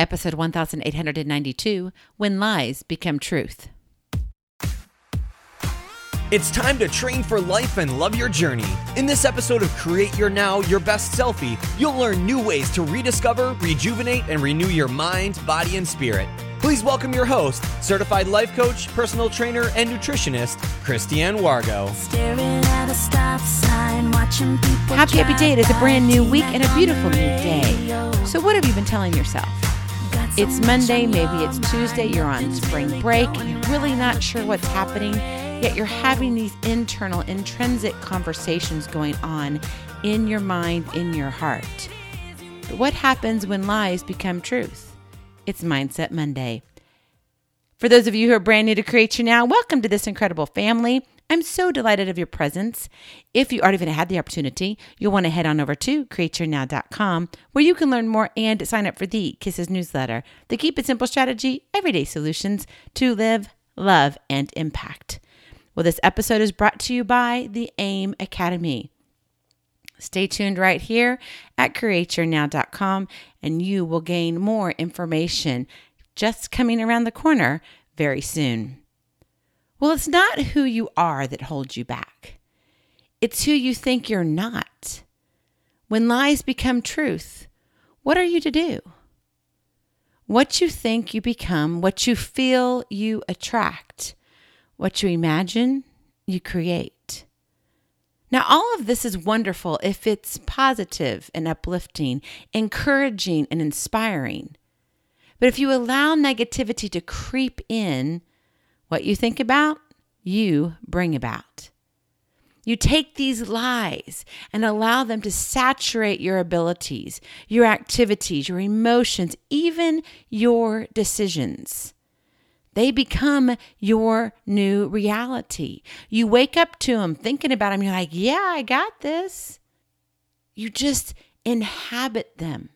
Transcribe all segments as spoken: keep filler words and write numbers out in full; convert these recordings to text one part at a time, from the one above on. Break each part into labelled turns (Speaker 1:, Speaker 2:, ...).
Speaker 1: Episode eighteen ninety-two, When Lies Become Truth.
Speaker 2: It's time to train for life and love your journey. In this episode of Create Your Now, Your Best Selfie, you'll learn new ways to rediscover, rejuvenate, and renew your mind, body, and spirit. Please welcome your host, certified life coach, personal trainer, and nutritionist, Christiane Wargo.
Speaker 1: Happy, happy day. It is a brand new week and a beautiful new day. So what have you been telling yourself? It's Monday, maybe it's Tuesday, you're on spring break, and you're really not sure what's happening, yet you're having these internal, intrinsic conversations going on in your mind, in your heart. But what happens when lies become truth? It's Mindset Monday. For those of you who are brand new to Create Your Now, welcome to this incredible family. I'm so delighted of your presence. If you already haven't had the opportunity, you'll want to head on over to create your now dot com, where you can learn more and sign up for the Kisses newsletter, the Keep It Simple strategy, everyday solutions to live, love, and impact. Well, this episode is brought to you by the AIM Academy. Stay tuned right here at create your now dot com, and you will gain more information just coming around the corner very soon. Well, it's not who you are that holds you back. It's who you think you're not. When lies become truth, what are you to do? What you think you become, what you feel you attract, what you imagine you create. Now, all of this is wonderful if it's positive and uplifting, encouraging and inspiring. But if you allow negativity to creep in, what you think about, you bring about. You take these lies and allow them to saturate your abilities, your activities, your emotions, even your decisions. They become your new reality. You wake up to them, thinking about them, you're like, yeah, I got this. You just inhabit them.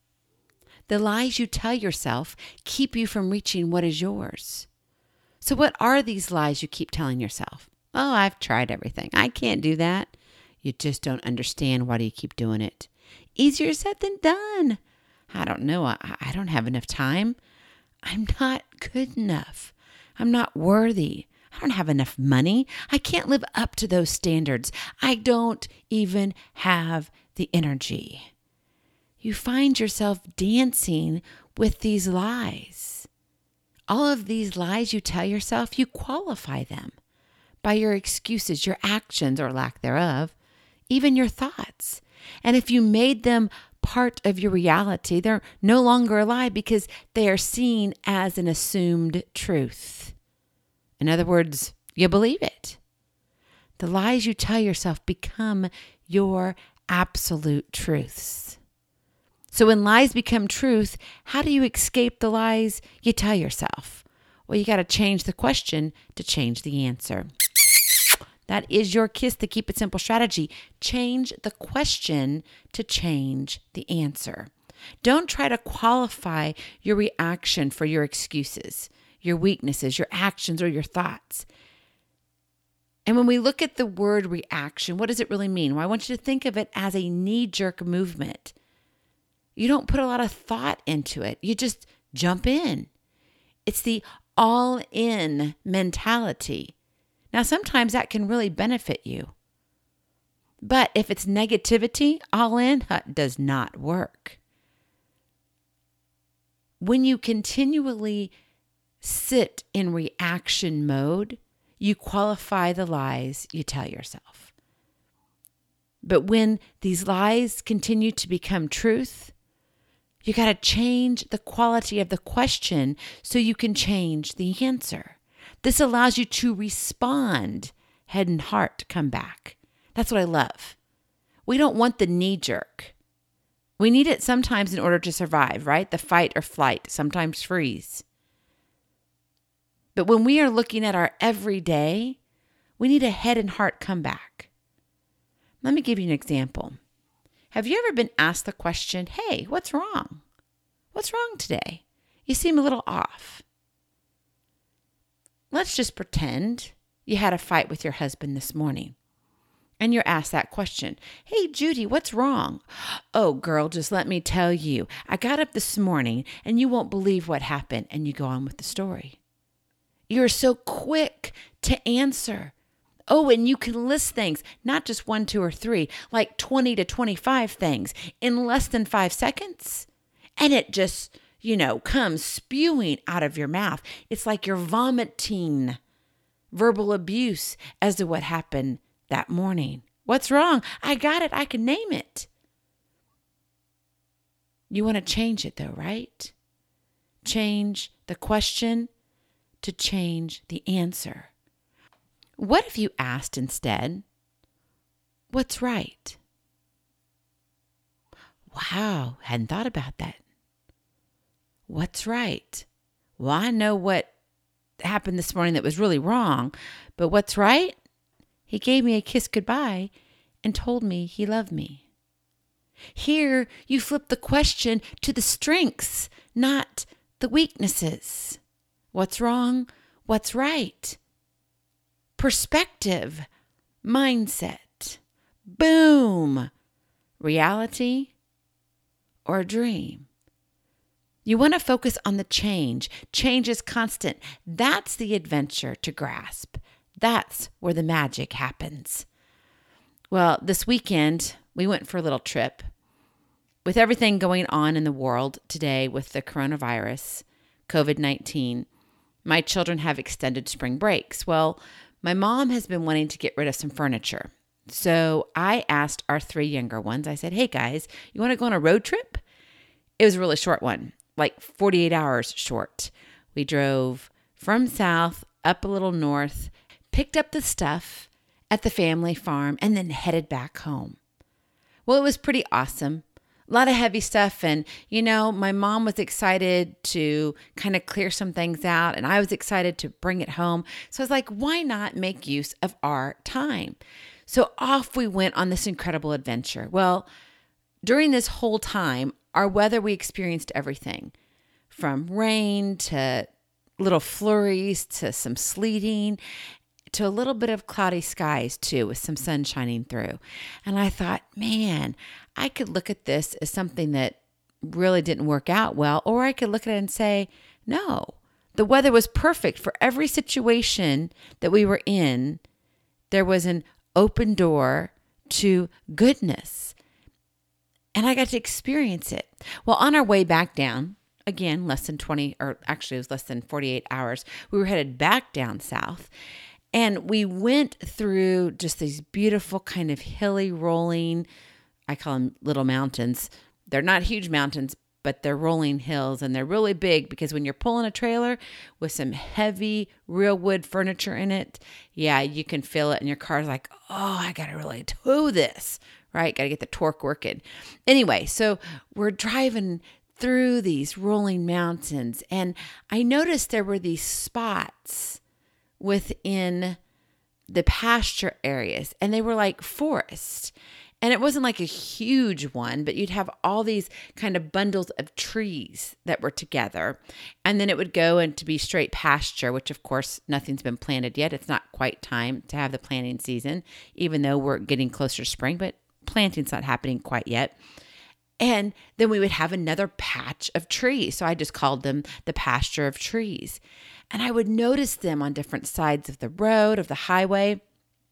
Speaker 1: The lies you tell yourself keep you from reaching what is yours. So what are these lies you keep telling yourself? Oh, I've tried everything. I can't do that. You just don't understand why do you keep doing it. Easier said than done. I don't know. I, I don't have enough time. I'm not good enough. I'm not worthy. I don't have enough money. I can't live up to those standards. I don't even have the energy. You find yourself dancing with these lies. All of these lies you tell yourself, you qualify them by your excuses, your actions or lack thereof, even your thoughts. And if you made them part of your reality, they're no longer a lie because they are seen as an assumed truth. In other words, you believe it. The lies you tell yourself become your absolute truths. So when lies become truth, how do you escape the lies you tell yourself? Well, you got to change the question to change the answer. That is your Kiss the Keep It Simple strategy. Change the question to change the answer. Don't try to qualify your reaction for your excuses, your weaknesses, your actions, or your thoughts. And when we look at the word reaction, what does it really mean? Well, I want you to think of it as a knee-jerk movement. You don't put a lot of thought into it. You just jump in. It's the all-in mentality. Now, sometimes that can really benefit you. But if it's negativity, all in, that does not work. When you continually sit in reaction mode, you qualify the lies you tell yourself. But when these lies continue to become truth, you got to change the quality of the question so you can change the answer. This allows you to respond, head and heart come back. That's what I love. We don't want the knee jerk. We need it sometimes in order to survive, right? The fight or flight, sometimes freeze. But when we are looking at our everyday, we need a head and heart comeback. Let me give you an example. Have you ever been asked the question, hey, what's wrong? What's wrong today? You seem a little off. Let's just pretend you had a fight with your husband this morning. And you're asked that question. Hey, Judy, what's wrong? Oh, girl, just let me tell you. I got up this morning and you won't believe what happened. And you go on with the story. You're so quick to answer. Oh, and you can list things, not just one, two, or three, like twenty to twenty-five things in less than five seconds. And it just, you know, comes spewing out of your mouth. It's like you're vomiting verbal abuse as to what happened that morning. What's wrong? I got it. I can name it. You want to change it though, right? Change the question to change the answer. What if you asked instead, what's right? Wow, hadn't thought about that. What's right? Well, I know what happened this morning that was really wrong, but what's right? He gave me a kiss goodbye and told me he loved me. Here, you flip the question to the strengths, not the weaknesses. What's wrong? What's right? Perspective, mindset, boom, reality or a dream. You want to focus on the change. Change is constant. That's the adventure to grasp. That's where the magic happens. Well, this weekend, we went for a little trip. With everything going on in the world today with the coronavirus, covid nineteen, my children have extended spring breaks. Well, my mom has been wanting to get rid of some furniture. So I asked our three younger ones, I said, hey guys, you want to go on a road trip? It was a really short one, like forty-eight hours short. We drove from south up a little north, picked up the stuff at the family farm, and then headed back home. Well, it was pretty awesome. A lot of heavy stuff. And, you know, my mom was excited to kind of clear some things out, and I was excited to bring it home. So I was like, why not make use of our time? So off we went on this incredible adventure. Well, during this whole time, our weather, we experienced everything from rain to little flurries to some sleeting to a little bit of cloudy skies too, with some sun shining through. And I thought, man, I could look at this as something that really didn't work out well, or I could look at it and say, no, the weather was perfect for every situation that we were in. There was an open door to goodness. And I got to experience it. Well, on our way back down, again, less than twenty, or actually it was less than forty-eight hours, we were headed back down south. And we went through just these beautiful kind of hilly rolling, I call them little mountains. They're not huge mountains, but they're rolling hills, and they're really big because when you're pulling a trailer with some heavy real wood furniture in it, yeah, you can feel it. And your car's like, oh, I got to really tow this, right? Got to get the torque working. Anyway, so we're driving through these rolling mountains, and I noticed there were these spots within the pasture areas, and they were like forest. And it wasn't like a huge one, but you'd have all these kind of bundles of trees that were together. And then it would go into be straight pasture, which of course nothing's been planted yet. It's not quite time to have the planting season, even though we're getting closer to spring, but planting's not happening quite yet. And then we would have another patch of trees. So I just called them the pasture of trees. And I would notice them on different sides of the road, of the highway.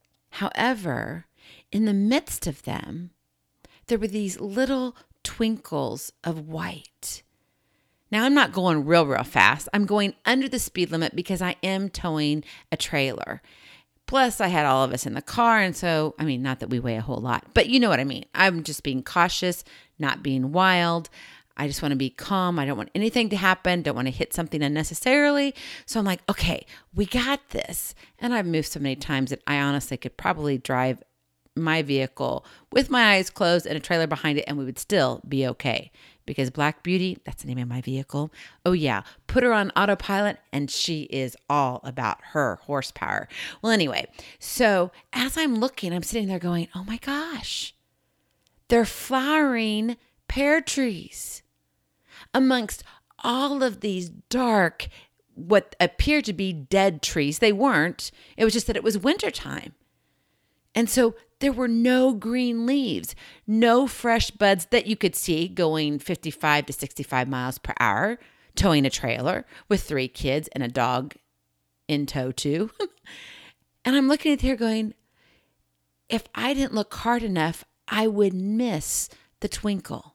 Speaker 1: However, in the midst of them, there were these little twinkles of white. Now, I'm not going real, real fast. I'm going under the speed limit because I am towing a trailer. Plus, I had all of us in the car. And so, I mean, not that we weigh a whole lot, but you know what I mean. I'm just being cautious, not being wild. I just want to be calm. I don't want anything to happen. Don't want to hit something unnecessarily. So I'm like, okay, we got this. And I've moved so many times that I honestly could probably drive my vehicle with my eyes closed and a trailer behind it, and we would still be okay. Because Black Beauty, that's the name of my vehicle. Oh yeah, put her on autopilot and she is all about her horsepower. Well, anyway, so as I'm looking, I'm sitting there going, oh my gosh, they're flowering pear trees amongst all of these dark, what appeared to be dead trees. They weren't. It was just that it was wintertime. And so there were no green leaves, no fresh buds that you could see going fifty-five to sixty-five miles per hour, towing a trailer with three kids and a dog in tow too. And I'm looking at here going, if I didn't look hard enough, I would miss the twinkle.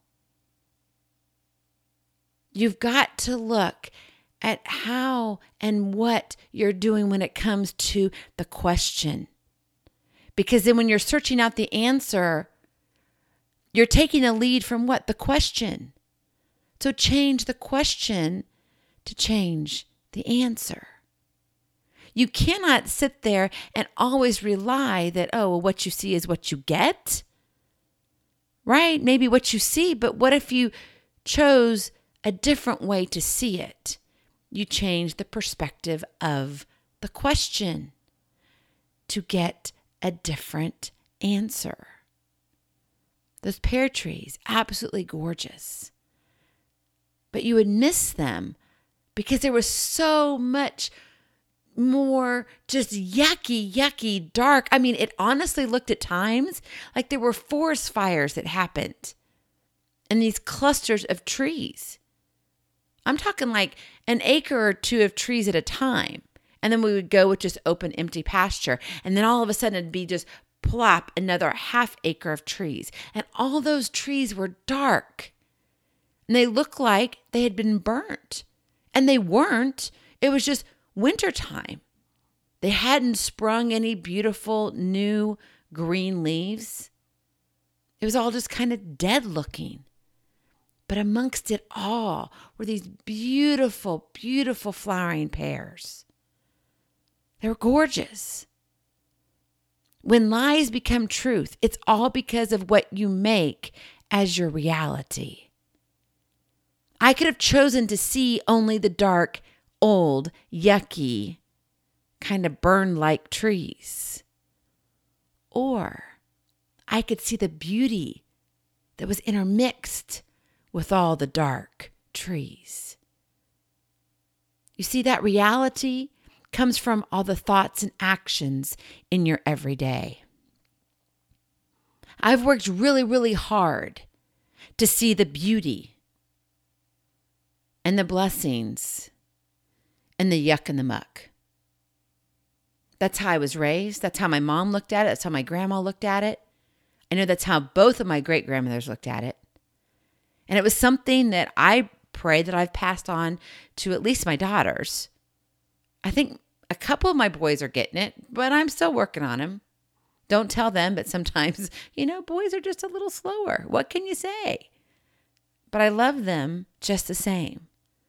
Speaker 1: You've got to look at how and what you're doing when it comes to the question. Because then when you're searching out the answer, you're taking a lead from what? The question. So change the question to change the answer. You cannot sit there and always rely that, oh, well, what you see is what you get. Right? Maybe what you see, but what if you chose a different way to see it? You change the perspective of the question to get a different answer. Those pear trees, absolutely gorgeous. But you would miss them because there was so much more just yucky, yucky, dark. I mean, it honestly looked at times like there were forest fires that happened in these clusters of trees. I'm talking like an acre or two of trees at a time. And then we would go with just open, empty pasture. And then all of a sudden it'd be just plop, another half acre of trees. And all those trees were dark. And they looked like they had been burnt. And they weren't. It was just wintertime. They hadn't sprung any beautiful new green leaves. It was all just kind of dead looking. But amongst it all were these beautiful, beautiful flowering pears. They were gorgeous. When lies become truth, it's all because of what you make as your reality. I could have chosen to see only the dark, old, yucky, kind of burn-like trees. Or I could see the beauty that was intermixed with all the dark trees. You see, that reality comes from all the thoughts and actions in your everyday. I've worked really, really hard to see the beauty and the blessings and the yuck and the muck. That's how I was raised. That's how my mom looked at it. That's how my grandma looked at it. I know that's how both of my great-grandmothers looked at it. And it was something that I pray that I've passed on to at least my daughters. I think a couple of my boys are getting it, but I'm still working on them. Don't tell them, but sometimes, you know, boys are just a little slower. What can you say? But I love them just the same.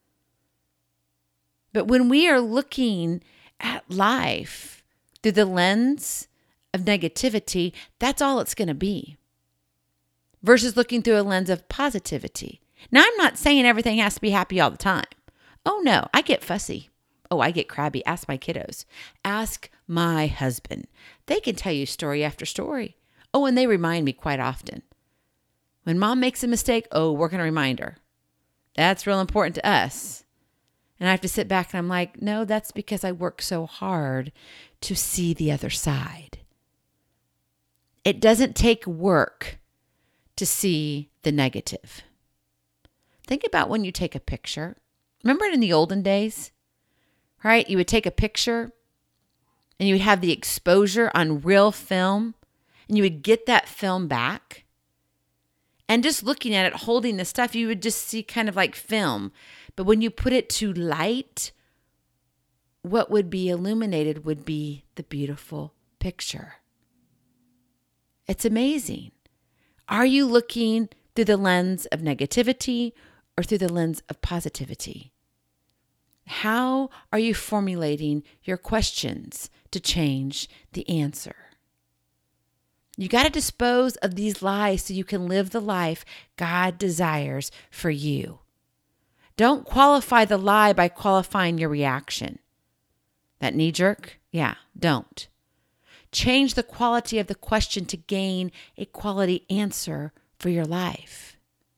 Speaker 1: But when we are looking at life through the lens of negativity, that's all it's going to be. Versus looking through a lens of positivity. Now, I'm not saying everything has to be happy all the time. Oh, no, I get fussy. Oh, I get crabby. Ask my kiddos. Ask my husband. They can tell you story after story. Oh, and they remind me quite often. When mom makes a mistake, oh, we're going to remind her. That's real important to us. And I have to sit back and I'm like, no, that's because I work so hard to see the other side. It doesn't take work to see the negative. Think about when you take a picture. Remember in the olden days, right? You would take a picture and you would have the exposure on real film and you would get that film back. And just looking at it, holding the stuff, you would just see kind of like film. But when you put it to light, what would be illuminated would be the beautiful picture. It's amazing. Are you looking through the lens of negativity or through the lens of positivity? How are you formulating your questions to change the answer? You got to dispose of these lies so you can live the life God desires for you. Don't qualify the lie by qualifying your reaction. That knee jerk? Yeah, don't. Change the quality of the question to gain a quality answer for your life.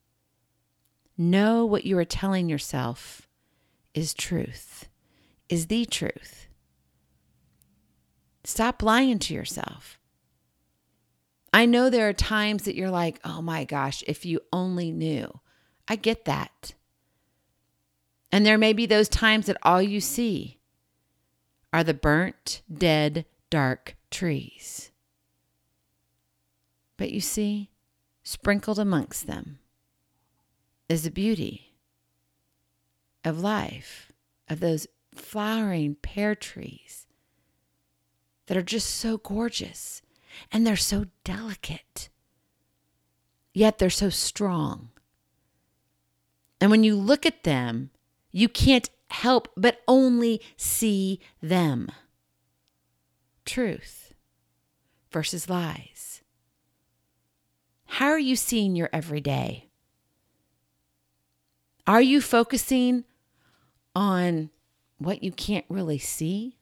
Speaker 1: Know what you are telling yourself is truth, is the truth. Stop lying to yourself. I know there are times that you're like, oh my gosh, if you only knew. I get that. And there may be those times that all you see are the burnt, dead, dark trees. But you see, sprinkled amongst them is the beauty of life, of those flowering pear trees that are just so gorgeous, and they're so delicate, yet they're so strong. And when you look at them, you can't help but only see them. Truth versus lies. How are you seeing your everyday? Are you focusing on what you can't really see?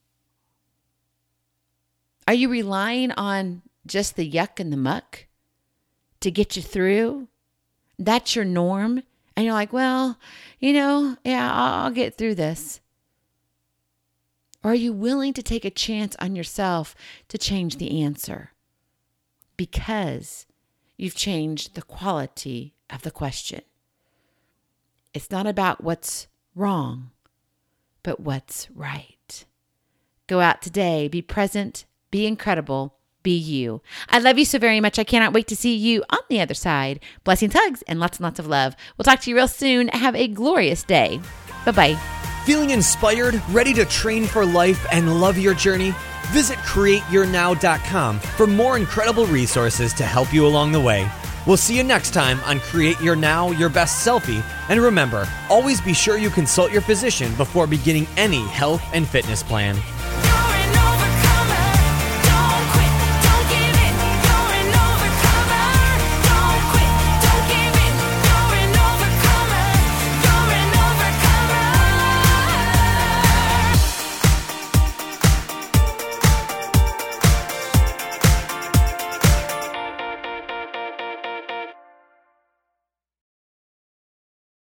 Speaker 1: Are you relying on just the yuck and the muck to get you through? That's your norm. And you're like, well, you know, yeah, I'll, I'll get through this. Or are you willing to take a chance on yourself to change the answer? Because you've changed the quality of the question. It's not about what's wrong, but what's right. Go out today, be present, be incredible, be you. I love you so very much. I cannot wait to see you on the other side. Blessings, hugs, and lots and lots of love. We'll talk to you real soon. Have a glorious day. Bye-bye.
Speaker 2: Feeling inspired, ready to train for life and love your journey? Visit create your now dot com for more incredible resources to help you along the way. We'll see you next time on Create Your Now, Your Best Selfie. And remember, always be sure you consult your physician before beginning any health and fitness plan.